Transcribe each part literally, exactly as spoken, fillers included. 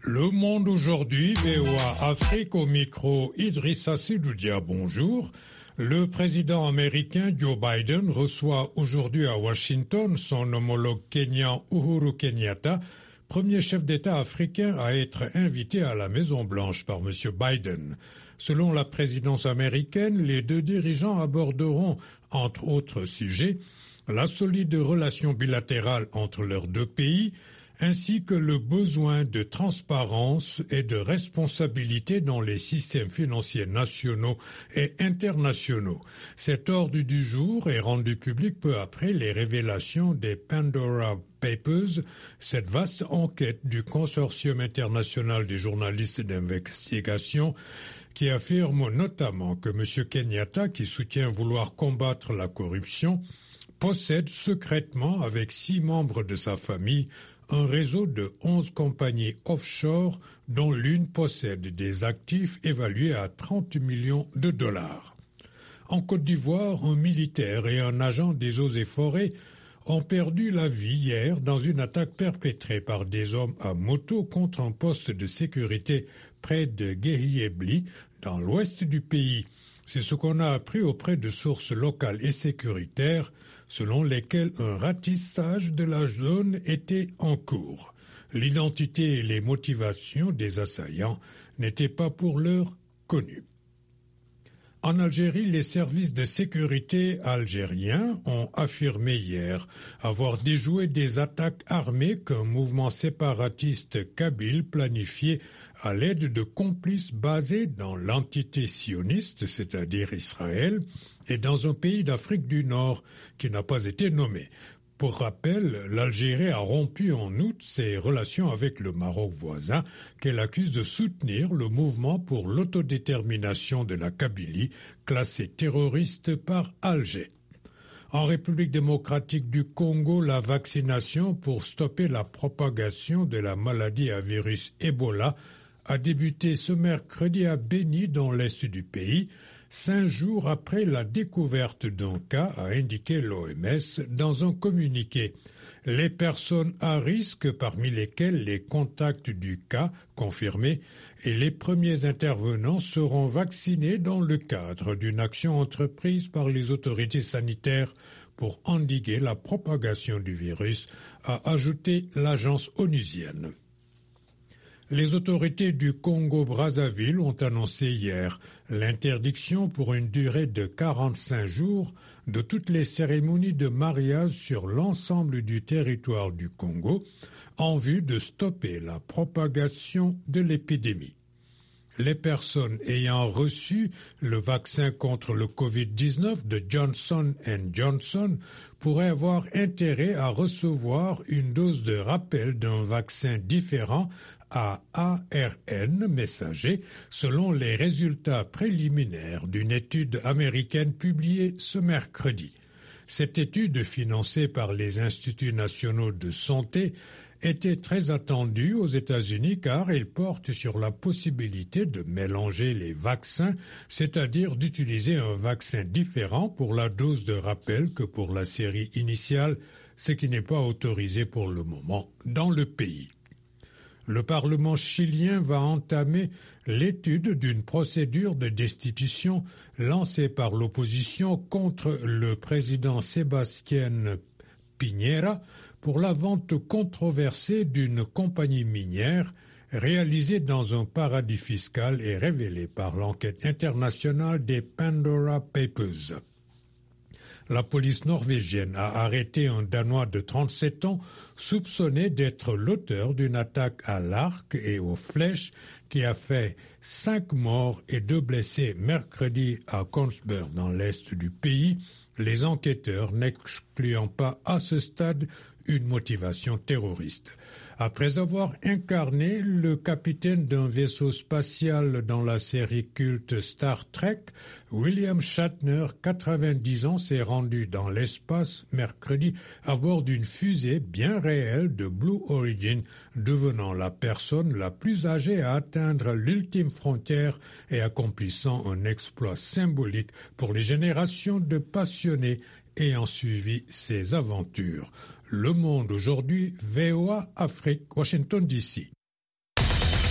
Le Monde aujourd'hui, V O A Afrique au micro, Idrissa Sidoudia, bonjour. Le président américain Joe Biden reçoit aujourd'hui à Washington son homologue kenyan Uhuru Kenyatta, premier chef d'État africain à être invité à la Maison-Blanche par M. Biden. Selon la présidence américaine, les deux dirigeants aborderont, entre autres sujets, la solide relation bilatérale entre leurs deux pays, ainsi que le besoin de transparence et de responsabilité dans les systèmes financiers nationaux et internationaux. Cet ordre du jour est rendu public peu après les révélations des Pandora Papers, cette vaste enquête du Consortium international des journalistes d'investigation qui affirme notamment que M. Kenyatta, qui soutient vouloir combattre la corruption, possède secrètement avec six membres de sa famille un réseau de onze compagnies offshore dont l'une possède des actifs évalués à trente millions de dollars. En Côte d'Ivoire, un militaire et un agent des eaux et forêts ont perdu la vie hier dans une attaque perpétrée par des hommes à moto contre un poste de sécurité près de Guéhiébli, dans l'ouest du pays. C'est ce qu'on a appris auprès de sources locales et sécuritaires, selon lesquelles un ratissage de la zone était en cours. L'identité et les motivations des assaillants n'étaient pas pour l'heure connues. En Algérie, les services de sécurité algériens ont affirmé hier avoir déjoué des attaques armées qu'un mouvement séparatiste kabyle planifiait à l'aide de complices basés dans l'entité sioniste, c'est-à-dire Israël, et dans un pays d'Afrique du Nord qui n'a pas été nommé. Pour rappel, l'Algérie a rompu en août ses relations avec le Maroc voisin qu'elle accuse de soutenir le mouvement pour l'autodétermination de la Kabylie, classé terroriste par Alger. En République démocratique du Congo, la vaccination pour stopper la propagation de la maladie à virus Ebola a débuté ce mercredi à Beni dans l'est du pays, cinq jours après la découverte d'un cas, a indiqué l'O M S dans un communiqué. Les personnes à risque, parmi lesquelles les contacts du cas confirmés et les premiers intervenants, seront vaccinés dans le cadre d'une action entreprise par les autorités sanitaires pour endiguer la propagation du virus, a ajouté l'agence onusienne. Les autorités du Congo-Brazzaville ont annoncé hier l'interdiction pour une durée de quarante-cinq jours de toutes les cérémonies de mariage sur l'ensemble du territoire du Congo en vue de stopper la propagation de l'épidémie. Les personnes ayant reçu le vaccin contre le covid dix-neuf de Johnson and Johnson pourraient avoir intérêt à recevoir une dose de rappel d'un vaccin différent à A R N messager, selon les résultats préliminaires d'une étude américaine publiée ce mercredi. Cette étude, financée par les Instituts nationaux de santé, était très attendue aux États-Unis car elle porte sur la possibilité de mélanger les vaccins, c'est-à-dire d'utiliser un vaccin différent pour la dose de rappel que pour la série initiale, ce qui n'est pas autorisé pour le moment dans le pays. Le Parlement chilien va entamer l'étude d'une procédure de destitution lancée par l'opposition contre le président Sébastien Piñera pour la vente controversée d'une compagnie minière réalisée dans un paradis fiscal et révélée par l'enquête internationale des Pandora Papers. La police norvégienne a arrêté un Danois de trente-sept ans soupçonné d'être l'auteur d'une attaque à l'arc et aux flèches qui a fait cinq morts et deux blessés mercredi à Kongsberg dans l'est du pays, les enquêteurs n'excluant pas à ce stade une motivation terroriste. Après avoir incarné le capitaine d'un vaisseau spatial dans la série culte Star Trek, William Shatner, quatre-vingt-dix ans, s'est rendu dans l'espace mercredi à bord d'une fusée bien réelle de Blue Origin, devenant la personne la plus âgée à atteindre l'ultime frontière et accomplissant un exploit symbolique pour les générations de passionnés ayant suivi ses aventures. Le Monde aujourd'hui, V O A Afrique, Washington D C.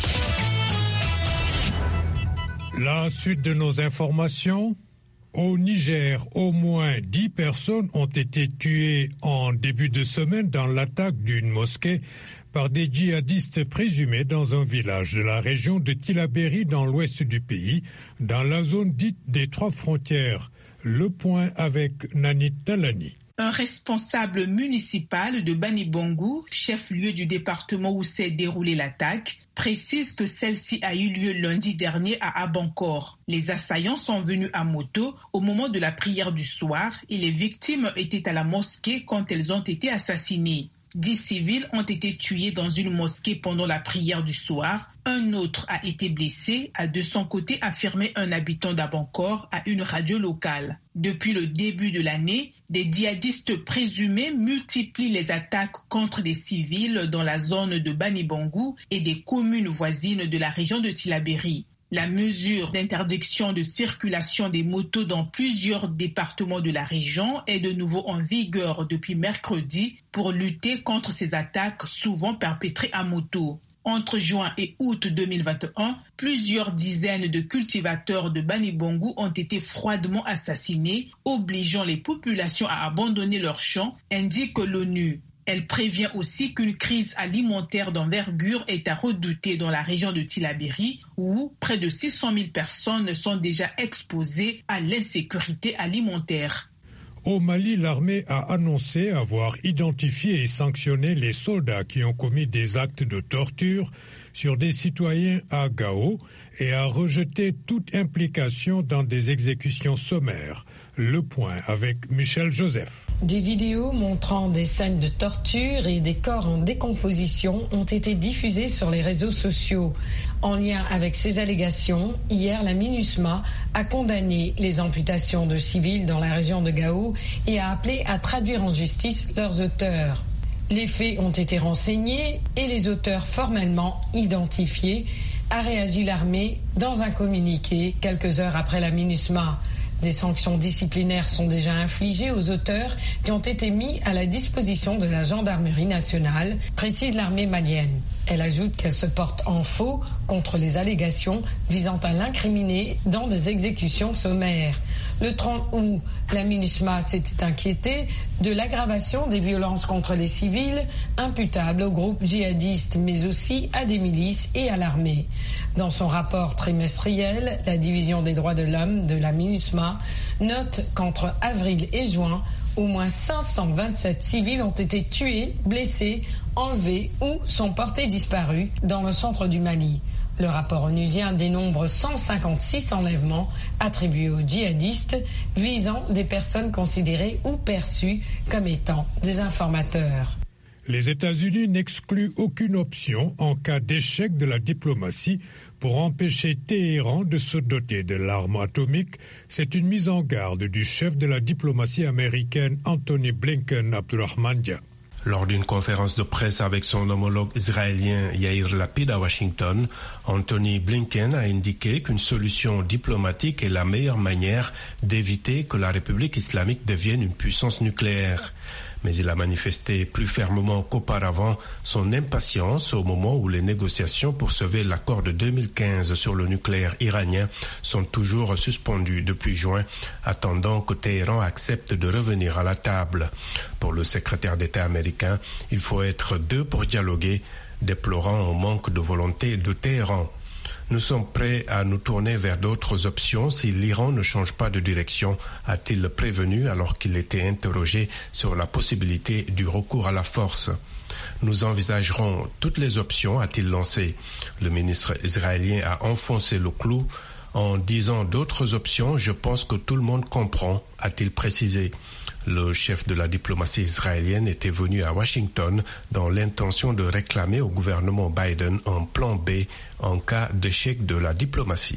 La suite de nos informations. Au Niger, au moins dix personnes ont été tuées en début de semaine dans l'attaque d'une mosquée par des djihadistes présumés dans un village de la région de Tillabéri dans l'ouest du pays, dans la zone dite des trois frontières. Le point avec Nanit Talani. Un responsable municipal de Banibangou, chef-lieu du département où s'est déroulée l'attaque, précise que celle-ci a eu lieu lundi dernier à Abankor. Les assaillants sont venus à moto au moment de la prière du soir et les victimes étaient à la mosquée quand elles ont été assassinées. Dix civils ont été tués dans une mosquée pendant la prière du soir. Un autre a été blessé, a de son côté affirmé un habitant d'Abankor à une radio locale. Depuis le début de l'année, des djihadistes présumés multiplient les attaques contre des civils dans la zone de Banibangou et des communes voisines de la région de Tillabéri. La mesure d'interdiction de circulation des motos dans plusieurs départements de la région est de nouveau en vigueur depuis mercredi pour lutter contre ces attaques souvent perpétrées à moto. Entre juin et août deux mille vingt et un, plusieurs dizaines de cultivateurs de Banibangou ont été froidement assassinés, obligeant les populations à abandonner leurs champs, indique l'ONU. Elle prévient aussi qu'une crise alimentaire d'envergure est à redouter dans la région de Tillabéri, où près de six cent mille personnes sont déjà exposées à l'insécurité alimentaire. Au Mali, l'armée a annoncé avoir identifié et sanctionné les soldats qui ont commis des actes de torture sur des citoyens à Gao et a rejeté toute implication dans des exécutions sommaires. Le point avec Michel Joseph. Des vidéos montrant des scènes de torture et des corps en décomposition ont été diffusées sur les réseaux sociaux. En lien avec ces allégations, hier, la MINUSMA a condamné les amputations de civils dans la région de Gao et a appelé à traduire en justice leurs auteurs. Les faits ont été renseignés et les auteurs formellement identifiés, a réagi l'armée dans un communiqué quelques heures après la MINUSMA. Des sanctions disciplinaires sont déjà infligées aux auteurs qui ont été mis à la disposition de la gendarmerie nationale, précise l'armée malienne. Elle ajoute qu'elle se porte en faux contre les allégations visant à l'incriminer dans des exécutions sommaires. Le trente août, la MINUSMA s'était inquiétée de l'aggravation des violences contre les civils imputables aux groupes djihadistes, mais aussi à des milices et à l'armée. Dans son rapport trimestriel, la division des droits de l'homme de la MINUSMA note qu'entre avril et juin, au moins cinq cent vingt-sept civils ont été tués, blessés, enlevés ou sont portés disparus dans le centre du Mali. Le rapport onusien dénombre cent cinquante-six enlèvements attribués aux djihadistes visant des personnes considérées ou perçues comme étant des informateurs. Les États-Unis n'excluent aucune option en cas d'échec de la diplomatie pour empêcher Téhéran de se doter de l'arme atomique. C'est une mise en garde du chef de la diplomatie américaine Anthony Blinken Abdurrahmandia. Lors d'une conférence de presse avec son homologue israélien Yair Lapid à Washington, Anthony Blinken a indiqué qu'une solution diplomatique est la meilleure manière d'éviter que la République islamique devienne une puissance nucléaire. Mais il a manifesté plus fermement qu'auparavant son impatience au moment où les négociations pour sauver l'accord de deux mille quinze sur le nucléaire iranien sont toujours suspendues depuis juin, attendant que Téhéran accepte de revenir à la table. Pour le secrétaire d'État américain, il faut être deux pour dialoguer, déplorant un manque de volonté de Téhéran. Nous sommes prêts à nous tourner vers d'autres options si l'Iran ne change pas de direction, a-t-il prévenu alors qu'il était interrogé sur la possibilité du recours à la force. Nous envisagerons toutes les options, a-t-il lancé. Le ministre israélien a enfoncé le clou en disant d'autres options. Je pense que tout le monde comprend, a-t-il précisé. Le chef de la diplomatie israélienne était venu à Washington dans l'intention de réclamer au gouvernement Biden un plan B en cas d'échec de la diplomatie.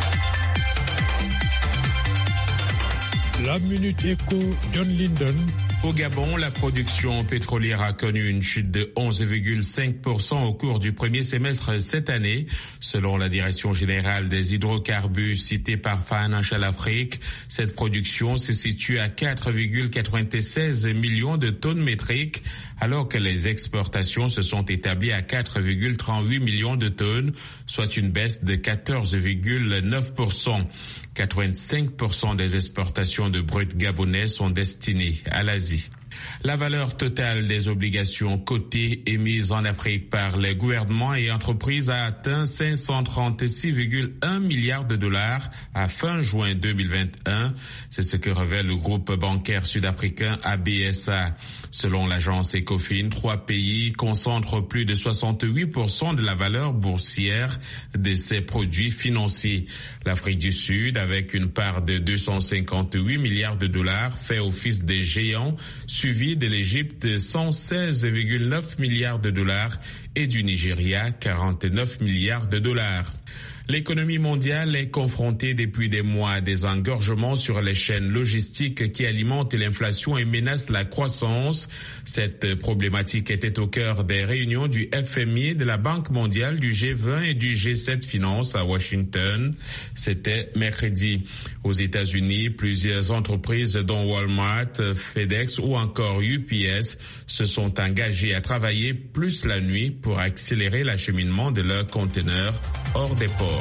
La Minute Éco, John Linden. Au Gabon, la production pétrolière a connu une chute de onze virgule cinq pour cent au cours du premier semestre cette année. Selon la Direction générale des hydrocarbures citée par Financial Afrique, cette production se situe à quatre virgule quatre-vingt-seize millions de tonnes métriques, alors que les exportations se sont établies à quatre virgule trente-huit millions de tonnes, soit une baisse de quatorze virgule neuf pour cent. quatre-vingt-cinq pour cent des exportations de brut gabonais sont destinées à l'Asie. La valeur totale des obligations cotées émises en Afrique par les gouvernements et entreprises a atteint cinq cent trente-six virgule un milliards de dollars à fin juin deux mille vingt et un. C'est ce que révèle le groupe bancaire sud-africain A B S A. Selon l'agence Ecofin, trois pays concentrent plus de soixante-huit pour cent de la valeur boursière de ces produits financiers. L'Afrique du Sud, avec une part de deux cent cinquante-huit milliards de dollars, fait office des géants, suivi de l'Égypte cent seize virgule neuf milliards de dollars et du Nigeria quarante-neuf milliards de dollars. L'économie mondiale est confrontée depuis des mois à des engorgements sur les chaînes logistiques qui alimentent l'inflation et menacent la croissance. Cette problématique était au cœur des réunions du F M I, de la Banque mondiale, du G vingt et du G sept Finance à Washington. C'était mercredi. Aux États-Unis, plusieurs entreprises dont Walmart, FedEx ou encore U P S se sont engagées à travailler plus la nuit pour accélérer l'acheminement de leurs conteneurs hors des ports.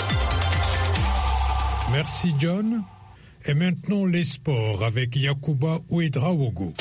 Merci John. Et maintenant les sports avec Yacouba Ouedraogo.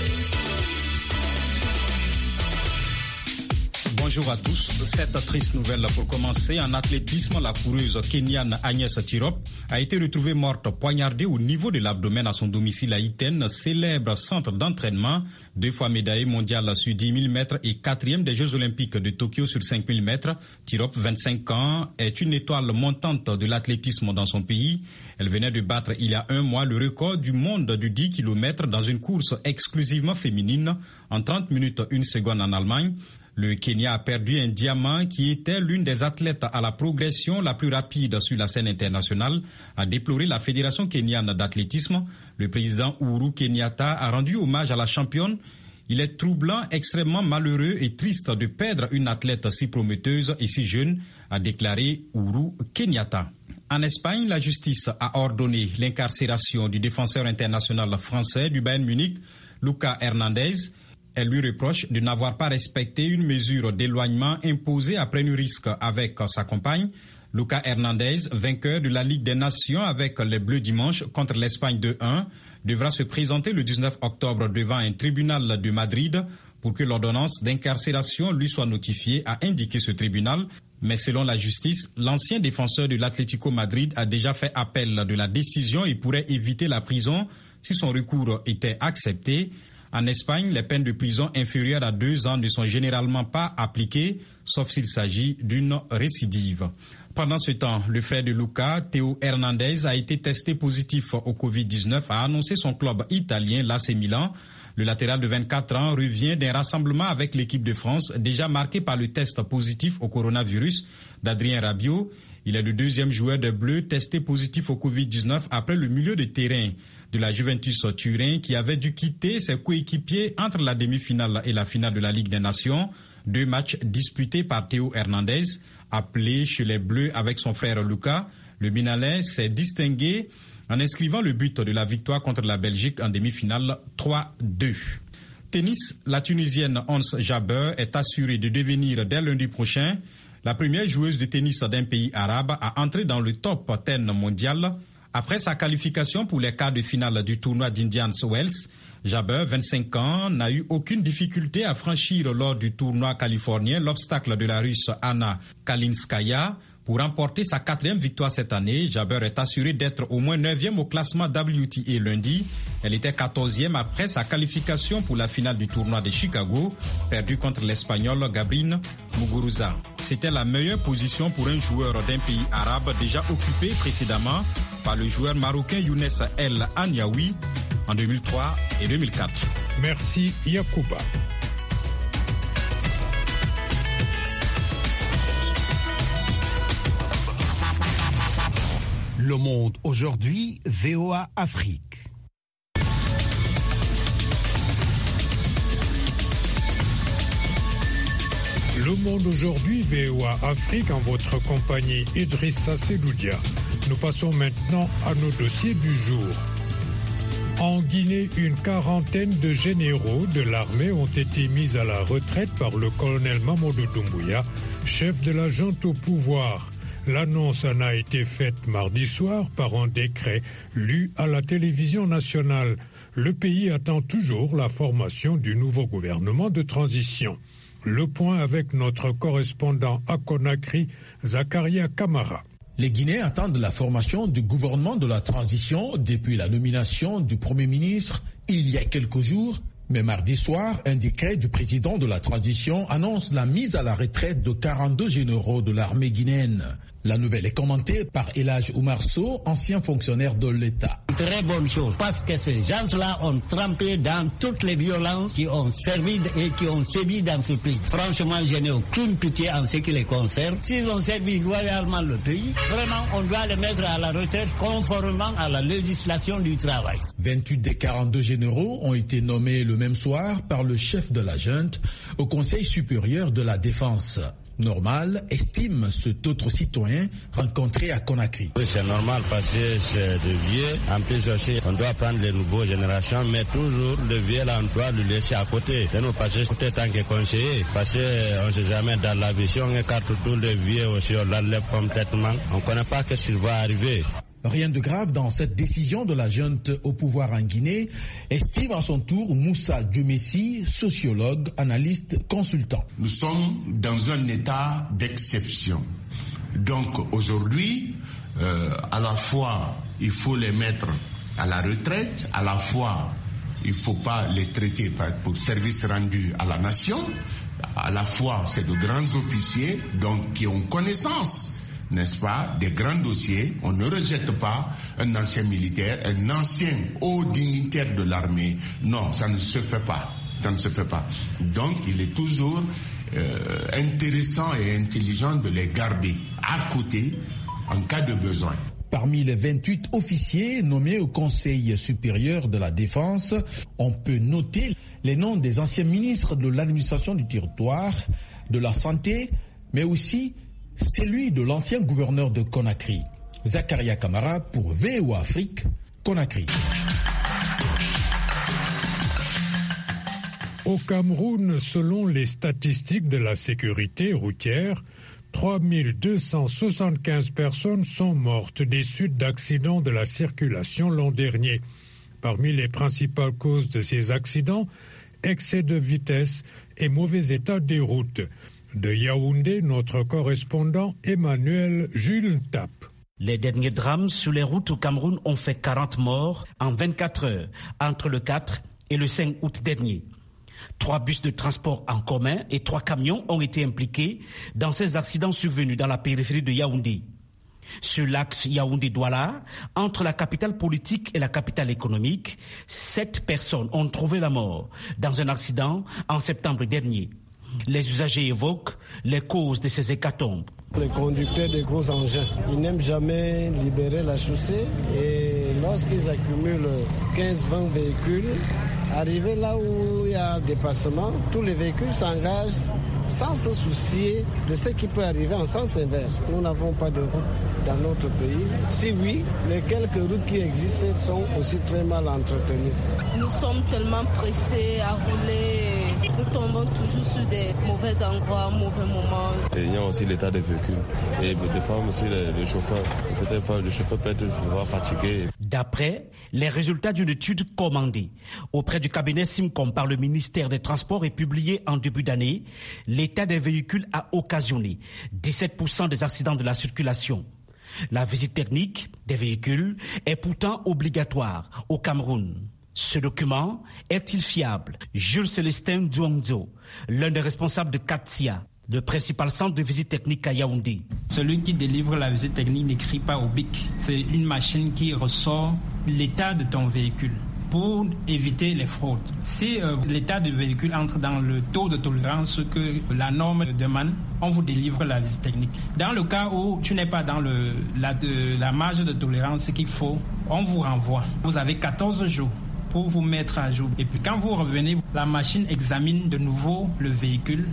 Bonjour à tous. Cette triste nouvelle pour commencer. En athlétisme, la coureuse kenyane Agnès Tirop a été retrouvée morte poignardée au niveau de l'abdomen à son domicile à Iten, célèbre centre d'entraînement. Deux fois médaillée mondiale sur dix mille mètres et quatrième des Jeux Olympiques de Tokyo sur cinq mille mètres. Tirop, vingt-cinq ans, est une étoile montante de l'athlétisme dans son pays. Elle venait de battre il y a un mois le record du monde du dix kilomètres dans une course exclusivement féminine en trente minutes une seconde en Allemagne. Le Kenya a perdu un diamant qui était l'une des athlètes à la progression la plus rapide sur la scène internationale, a déploré la Fédération kenyane d'athlétisme. Le président Uhuru Kenyatta a rendu hommage à la championne. Il est troublant, extrêmement malheureux et triste de perdre une athlète si prometteuse et si jeune, a déclaré Uhuru Kenyatta. En Espagne, la justice a ordonné l'incarcération du défenseur international français du Bayern Munich, Lucas Hernandez. Elle lui reproche de n'avoir pas respecté une mesure d'éloignement imposée après un risque avec sa compagne. Lucas Hernandez, vainqueur de la Ligue des Nations avec les Bleus dimanche contre l'Espagne deux un, devra se présenter le dix-neuf octobre devant un tribunal de Madrid pour que l'ordonnance d'incarcération lui soit notifiée, a indiqué ce tribunal. Mais selon la justice, l'ancien défenseur de l'Atlético Madrid a déjà fait appel de la décision et pourrait éviter la prison si son recours était accepté. En Espagne, les peines de prison inférieures à deux ans ne sont généralement pas appliquées, sauf s'il s'agit d'une récidive. Pendant ce temps, le frère de Lucas, Théo Hernandez, a été testé positif au covid dix-neuf, a annoncé son club italien, l'A C Milan. Le latéral de vingt-quatre ans revient d'un rassemblement avec l'équipe de France, déjà marqué par le test positif au coronavirus d'Adrien Rabiot. Il est le deuxième joueur de Bleu testé positif au covid dix-neuf après le milieu de terrain de la Juventus Turin qui avait dû quitter ses coéquipiers entre la demi-finale et la finale de la Ligue des Nations. Deux matchs disputés par Théo Hernandez, appelé chez les Bleus avec son frère Lucas. Le Binalais s'est distingué en inscrivant le but de la victoire contre la Belgique en demi-finale trois deux. Tennis, la Tunisienne Ons Jabeur est assurée de devenir dès lundi prochain la première joueuse de tennis d'un pays arabe à entrer dans le top dix mondial. Après sa qualification pour les quarts de finale du tournoi d'Indian Wells, Jabeur, vingt-cinq ans, n'a eu aucune difficulté à franchir lors du tournoi californien l'obstacle de la Russe Anna Kalinskaya. Pour remporter sa quatrième victoire cette année, Jabeur est assurée d'être au moins neuvième au classement W T A lundi. Elle était quatorzième après sa qualification pour la finale du tournoi de Chicago, perdue contre l'Espagnol Gabrine Muguruza. C'était la meilleure position pour un joueur d'un pays arabe déjà occupé précédemment par le joueur marocain Younes El Anyaoui en deux mille trois et deux mille quatre. Merci Yacouba. Le Monde aujourd'hui, V O A Afrique. Le Monde aujourd'hui, V O A Afrique, en votre compagnie Idrissa Seloudia. Nous passons maintenant à nos dossiers du jour. En Guinée, une quarantaine de généraux de l'armée ont été mis à la retraite par le colonel Mamadou Doumbouya, chef de la junte au pouvoir. L'annonce en a été faite mardi soir par un décret lu à la télévision nationale. Le pays attend toujours la formation du nouveau gouvernement de transition. Le point avec notre correspondant à Conakry, Zakaria Kamara. Les Guinéens attendent la formation du gouvernement de la transition depuis la nomination du Premier ministre il y a quelques jours. Mais mardi soir, un décret du président de la transition annonce la mise à la retraite de quarante-deux généraux de l'armée guinéenne. La nouvelle est commentée par Elhadj Oumar Sow, ancien fonctionnaire de l'État. Très bonne chose, parce que ces gens-là ont trempé dans toutes les violences qui ont servi et qui ont sévi dans ce pays. Franchement, je n'ai aucune pitié en ce qui les concerne. S'ils ont servi loyalement le pays, vraiment, on doit les mettre à la retraite conformément à la législation du travail. vingt-huit des quarante-deux généraux ont été nommés le même soir par le chef de la junte au Conseil supérieur de la défense. Normal, estime cet autre citoyen rencontré à Conakry. Oui, c'est normal parce que c'est de vieux. En plus aussi, on doit prendre les nouvelles générations, mais toujours le vieux, là, on doit le laisser à côté. De nous passer côté tant que conseiller, parce qu'on ne sait jamais dans la vision, on écarte tous les vieux aussi, on l'enlève complètement. On ne connaît pas ce qui va arriver. Rien de grave dans cette décision de la junte au pouvoir en Guinée, estime à son tour Moussa Djoumessi, sociologue, analyste, consultant. Nous sommes dans un état d'exception. Donc aujourd'hui, euh, à la fois, il faut les mettre à la retraite, à la fois, il ne faut pas les traiter pour service rendu à la nation, à la fois, c'est de grands officiers donc qui ont connaissance, n'est-ce pas, des grands dossiers. On ne rejette pas un ancien militaire, un ancien haut dignitaire de l'armée. Non, ça ne se fait pas. Ça ne se fait pas. Donc, il est toujours euh, intéressant et intelligent de les garder à côté en cas de besoin. Parmi les vingt-huit officiers nommés au Conseil supérieur de la défense, on peut noter les noms des anciens ministres de l'administration du territoire, de la santé, mais aussi celui de l'ancien gouverneur de Conakry. Zakaria Kamara pour V O A Afrique, Conakry. Au Cameroun, selon les statistiques de la sécurité routière, trois mille deux cent soixante-quinze personnes sont mortes des suites d'accidents de la circulation l'an dernier. Parmi les principales causes de ces accidents, excès de vitesse et mauvais état des routes. De Yaoundé, notre correspondant Emmanuel Jules Tap. Les derniers drames sur les routes au Cameroun ont fait quarante morts en vingt-quatre heures, entre le quatre et le cinq août dernier. Trois bus de transport en commun et trois camions ont été impliqués dans ces accidents survenus dans la périphérie de Yaoundé. Sur l'axe Yaoundé-Douala, entre la capitale politique et la capitale économique, sept personnes ont trouvé la mort dans un accident en septembre dernier. Les usagers évoquent les causes de ces hécatombes. Les conducteurs de gros engins, ils n'aiment jamais libérer la chaussée et lorsqu'ils accumulent quinze vingt véhicules, arrivé là où il y a un dépassement, tous les véhicules s'engagent sans se soucier de ce qui peut arriver en sens inverse. Nous n'avons pas de route dans notre pays. Si oui, les quelques routes qui existent sont aussi très mal entretenues. Nous sommes tellement pressés à rouler, nous tombons toujours sur des mauvais endroits, mauvais moments. Et il y a aussi l'état des véhicules. Et des fois aussi le, le chauffeur, peut-être le chauffeur peut être fatigué. D'après les résultats d'une étude commandée auprès du cabinet Simcom par le ministère des Transports et publiée en début d'année, l'état des véhicules a occasionné dix-sept pour cent des accidents de la circulation. La visite technique des véhicules est pourtant obligatoire au Cameroun. Ce document est-il fiable? Jules Célestin Douangzo, l'un des responsables de Katsia, le principal centre de visite technique à Yaoundé. Celui qui délivre la visite technique n'écrit pas au B I C. C'est une machine qui ressort l'état de ton véhicule pour éviter les fraudes. Si euh, l'état du véhicule entre dans le taux de tolérance que la norme demande, on vous délivre la visite technique. Dans le cas où tu n'es pas dans le, la, de, la marge de tolérance qu'il faut, on vous renvoie. Vous avez quatorze jours pour vous mettre à jour. Et puis quand vous revenez, la machine examine de nouveau le véhicule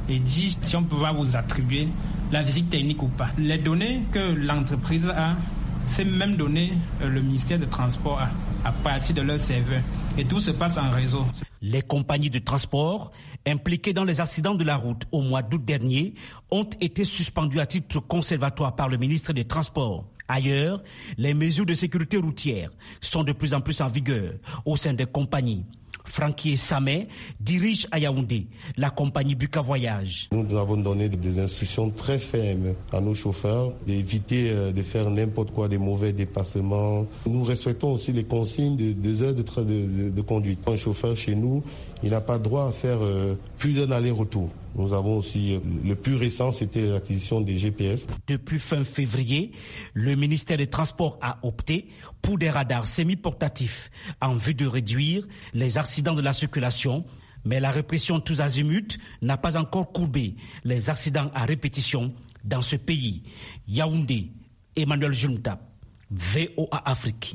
et dit si on peut vous attribuer la visite technique ou pas. Les données que l'entreprise a, ces mêmes données, le ministère des Transports a à partir de leur serveur. Et tout se passe en réseau. Les compagnies de transport impliquées dans les accidents de la route au mois d'août dernier ont été suspendues à titre conservatoire par le ministre des Transports. Ailleurs, les mesures de sécurité routière sont de plus en plus en vigueur au sein des compagnies. Francky Samé dirige à Yaoundé la compagnie Buka Voyage. Nous avons donné des instructions très fermes à nos chauffeurs d'éviter de faire n'importe quoi, des mauvais dépassements. Nous respectons aussi les consignes de deux heures de, de, de, de conduite. Un chauffeur chez nous, il n'a pas droit à faire euh, plus d'un aller-retour. Nous avons aussi, euh, le plus récent, c'était l'acquisition des G P S. Depuis fin février, le ministère des Transports a opté pour des radars semi-portatifs en vue de réduire les accidents de la circulation. Mais la répression tous azimuts n'a pas encore courbé les accidents à répétition dans ce pays. Yaoundé, Emmanuel Junta, V O A Afrique.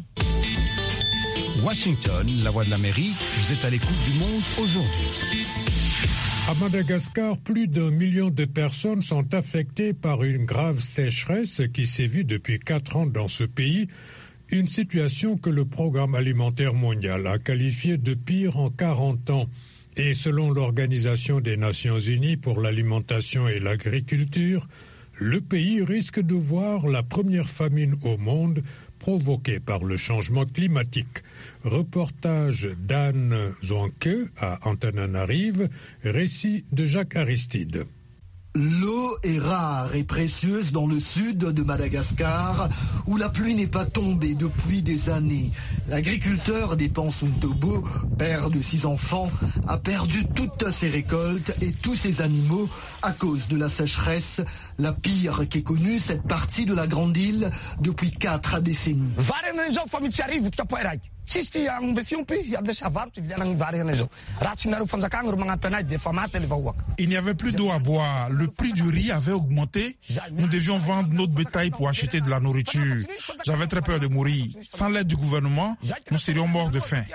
Washington, la voix de l'Amérique, vous êtes à l'écoute du monde aujourd'hui. À Madagascar, plus d'un million de personnes sont affectées par une grave sécheresse qui sévit depuis quatre ans dans ce pays, une situation que le Programme alimentaire mondial a qualifiée de pire en quarante ans. Et selon l'Organisation des Nations Unies pour l'alimentation et l'agriculture, le pays risque de voir la première famine au monde provoquée par le changement climatique. Reportage d'Anne Zonke à Antananarive, récit de Jacques Aristide. L'eau est rare et précieuse dans le sud de Madagascar, où la pluie n'est pas tombée depuis des années. L'agriculteur des Pansuntobo, père de six enfants, a perdu toutes ses récoltes et tous ses animaux à cause de la sécheresse, la pire qu'ait connue cette partie de la grande île depuis quatre décennies. Il n'y avait plus d'eau à boire, le prix du riz avait augmenté, nous devions vendre notre bétail pour acheter de la nourriture. J'avais très peur de mourir. Sans l'aide du gouvernement, nous serions morts de faim.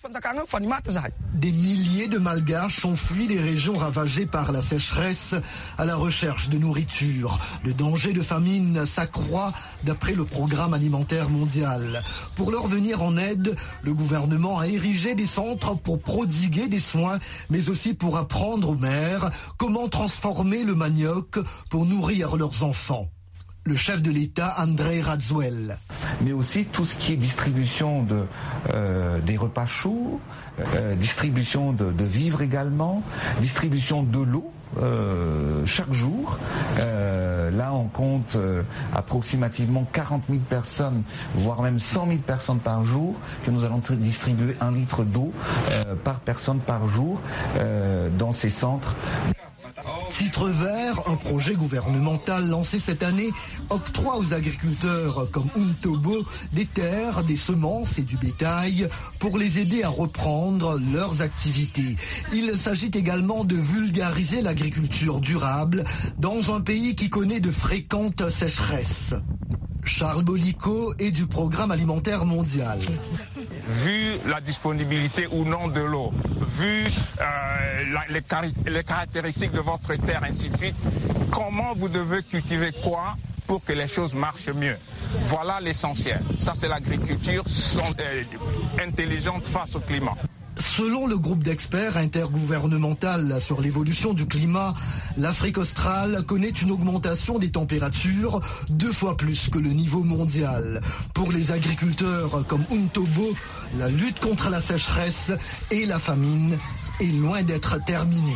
Des milliers de Malgaches ont fui les régions ravagées par la sécheresse à la recherche de nourriture. Le danger de famine s'accroît d'après le Programme alimentaire mondial. Pour leur venir en aide, le gouvernement a érigé des centres pour prodiguer des soins, mais aussi pour apprendre aux mères comment transformer le manioc pour nourrir leurs enfants. Le chef de l'État, André Razuel. Mais aussi tout ce qui est distribution de, euh, des repas chauds, euh, distribution de, de vivres également, distribution de l'eau. Euh, chaque jour, euh, là on compte euh, approximativement quarante mille personnes, voire même cent mille personnes par jour, que nous allons distribuer un litre d'eau euh, par personne par jour euh, dans ces centres. Titre vert, un projet gouvernemental lancé cette année, octroie aux agriculteurs comme Untobo des terres, des semences et du bétail pour les aider à reprendre leurs activités. Il s'agit également de vulgariser l'agriculture durable dans un pays qui connaît de fréquentes sécheresses. Charles Bolico est du Programme alimentaire mondial. Vu la disponibilité ou non de l'eau, vu euh, la, les, cari- les caractéristiques de votre terre, ainsi de suite, comment vous devez cultiver quoi pour que les choses marchent mieux? Voilà l'essentiel. Ça, c'est l'agriculture euh, intelligente face au climat. Selon le groupe d'experts intergouvernemental sur l'évolution du climat, l'Afrique australe connaît une augmentation des températures deux fois plus que le niveau mondial. Pour les agriculteurs comme Untobo, la lutte contre la sécheresse et la famine est loin d'être terminée.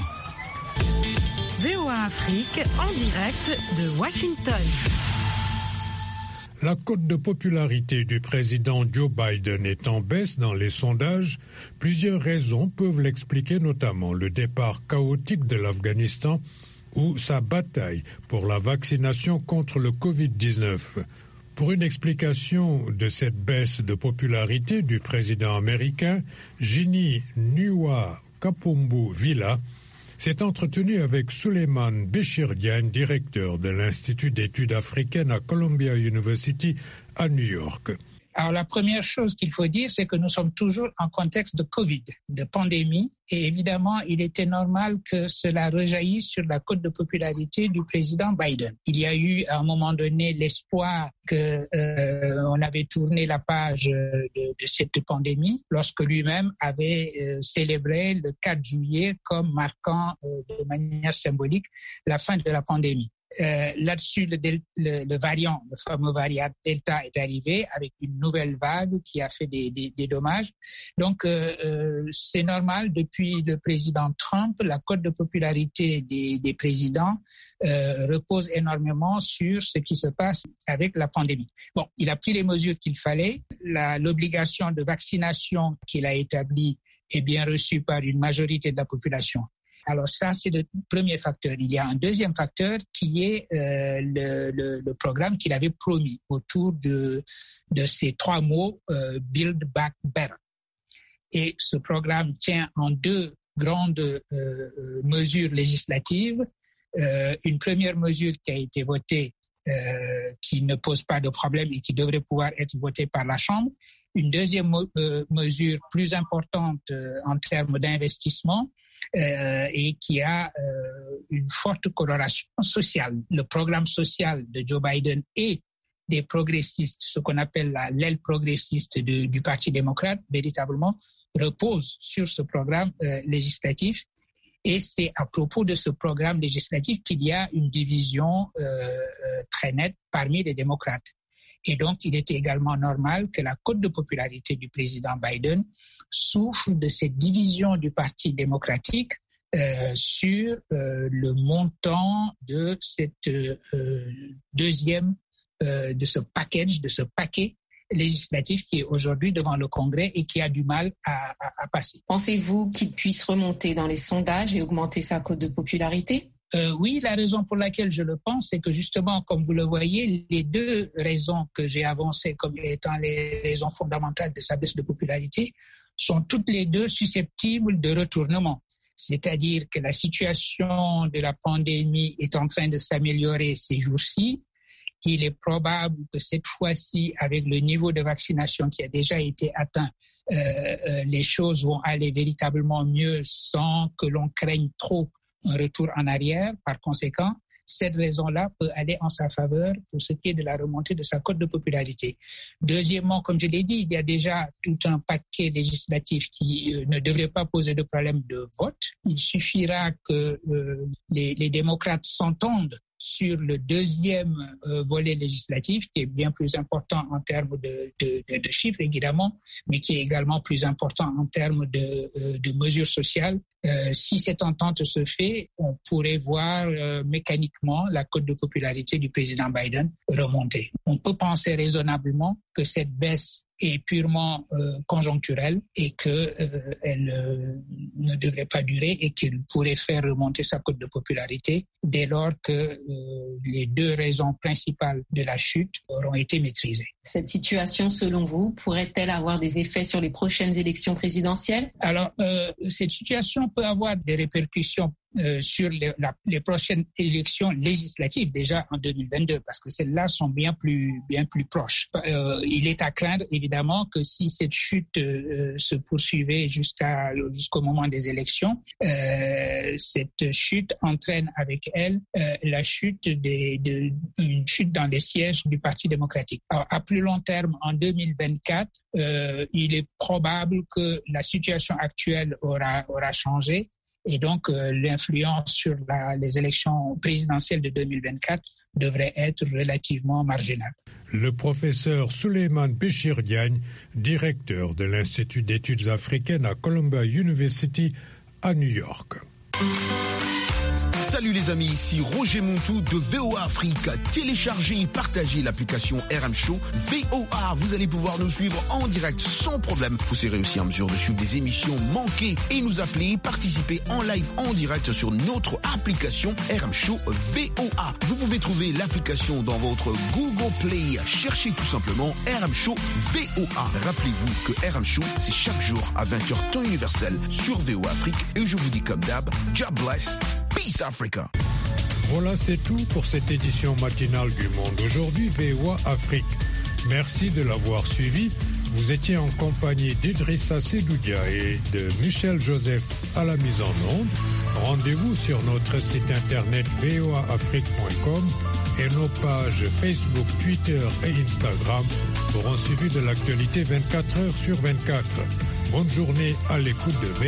V O A Afrique en direct de Washington. La cote de popularité du président Joe Biden est en baisse dans les sondages. Plusieurs raisons peuvent l'expliquer, notamment le départ chaotique de l'Afghanistan ou sa bataille pour la vaccination contre le covid dix-neuf. Pour une explication de cette baisse de popularité du président américain, Ginny Nuwa Kapumbu Villa s'est entretenu avec Suleiman Bechirdian, directeur de l'Institut d'études africaines à Columbia University à New York. Alors, la première chose qu'il faut dire, c'est que nous sommes toujours en contexte de Covid, de pandémie. Et évidemment, il était normal que cela rejaillisse sur la cote de popularité du président Biden. Il y a eu, à un moment donné, l'espoir que euh, on avait tourné la page de, de cette pandémie lorsque lui-même avait euh, célébré le quatre juillet comme marquant euh, de manière symbolique la fin de la pandémie. Euh, là-dessus, le, le, le variant, le fameux variant Delta est arrivé avec une nouvelle vague qui a fait des, des, des dommages. Donc, euh, euh, c'est normal, depuis le président Trump, la cote de popularité des, des présidents euh, repose énormément sur ce qui se passe avec la pandémie. Bon, il a pris les mesures qu'il fallait. La, l'obligation de vaccination qu'il a établie est bien reçue par une majorité de la population. Alors ça, c'est le premier facteur. Il y a un deuxième facteur qui est euh, le, le, le programme qu'il avait promis autour de, de ces trois mots, euh, Build Back Better. Et ce programme tient en deux grandes euh, mesures législatives. Euh, une première mesure qui a été votée, euh, qui ne pose pas de problème et qui devrait pouvoir être votée par la Chambre. Une deuxième mo- euh, mesure plus importante euh, en termes d'investissement, Euh, et qui a euh, une forte coloration sociale. Le programme social de Joe Biden et des progressistes, ce qu'on appelle la, l'aile progressiste de, du Parti démocrate, véritablement repose sur ce programme euh, législatif. Et c'est à propos de ce programme législatif qu'il y a une division euh, euh, très nette parmi les démocrates. Et donc, il était également normal que la cote de popularité du président Biden souffre de cette division du Parti démocratique euh, sur euh, le montant de cette euh, deuxième, euh, de ce package, de ce paquet législatif qui est aujourd'hui devant le Congrès et qui a du mal à, à, à passer. Pensez-vous qu'il puisse remonter dans les sondages et augmenter sa cote de popularité ? Euh, oui, la raison pour laquelle je le pense, c'est que justement, comme vous le voyez, les deux raisons que j'ai avancées comme étant les raisons fondamentales de sa baisse de popularité sont toutes les deux susceptibles de retournement. C'est-à-dire que la situation de la pandémie est en train de s'améliorer ces jours-ci. Il est probable que cette fois-ci, avec le niveau de vaccination qui a déjà été atteint, euh, euh, les choses vont aller véritablement mieux sans que l'on craigne trop un retour en arrière. Par conséquent, cette raison-là peut aller en sa faveur pour ce qui est de la remontée de sa cote de popularité. Deuxièmement, comme je l'ai dit, il y a déjà tout un paquet législatif qui euh, ne devrait pas poser de problème de vote. Il suffira que euh, les, les démocrates s'entendent sur le deuxième euh, volet législatif, qui est bien plus important en termes de, de, de, de chiffres, évidemment, mais qui est également plus important en termes de, euh, de mesures sociales. Euh, si cette entente se fait, on pourrait voir euh, mécaniquement la cote de popularité du président Biden remonter. On peut penser raisonnablement que cette baisse est purement euh, conjoncturelle et qu'elle euh, ne devrait pas durer et qu'il pourrait faire remonter sa cote de popularité dès lors que euh, les deux raisons principales de la chute auront été maîtrisées. Cette situation, selon vous, pourrait-elle avoir des effets sur les prochaines élections présidentielles ? Alors, euh, cette situation peut avoir des répercussions Euh, sur les, la, les prochaines élections législatives déjà en deux mille vingt-deux, parce que celles-là sont bien plus, bien plus proches. Euh, il est à craindre, évidemment, que si cette chute euh, se poursuivait jusqu'à, jusqu'au moment des élections, euh, cette chute entraîne avec elle euh, la chute des, de, une chute dans les sièges du Parti démocratique. Alors, à plus long terme, en deux mille vingt-quatre, euh, il est probable que la situation actuelle aura, aura changé. Et donc, euh, l'influence sur la, les élections présidentielles de deux mille vingt-quatre devrait être relativement marginale. Le professeur Souleymane Béchir Diagne, directeur de l'Institut d'études africaines à Columbia University à New York. Salut les amis, ici Roger Montou de V O A Afrique. Téléchargez et partagez l'application R M Show V O A. Vous allez pouvoir nous suivre en direct sans problème. Vous serez aussi en mesure de suivre des émissions manquées et nous appeler, participer en live en direct sur notre application R M Show V O A. Vous pouvez trouver l'application dans votre Google Play. Cherchez tout simplement R M Show V O A. Rappelez-vous que R M Show, c'est chaque jour à vingt heures temps universel sur V O A Afrique. Et je vous dis comme d'hab, God bless, peace Africa. Voilà, c'est tout pour cette édition matinale du Monde Aujourd'hui V O A Afrique. Merci de l'avoir suivi. Vous étiez en compagnie d'Idrissa Sedoudia et de Michel Joseph à la mise en onde. Rendez-vous sur notre site internet v o a afrique point com et nos pages Facebook, Twitter et Instagram pour un suivi de l'actualité vingt-quatre heures sur vingt-quatre. Bonne journée à l'écoute de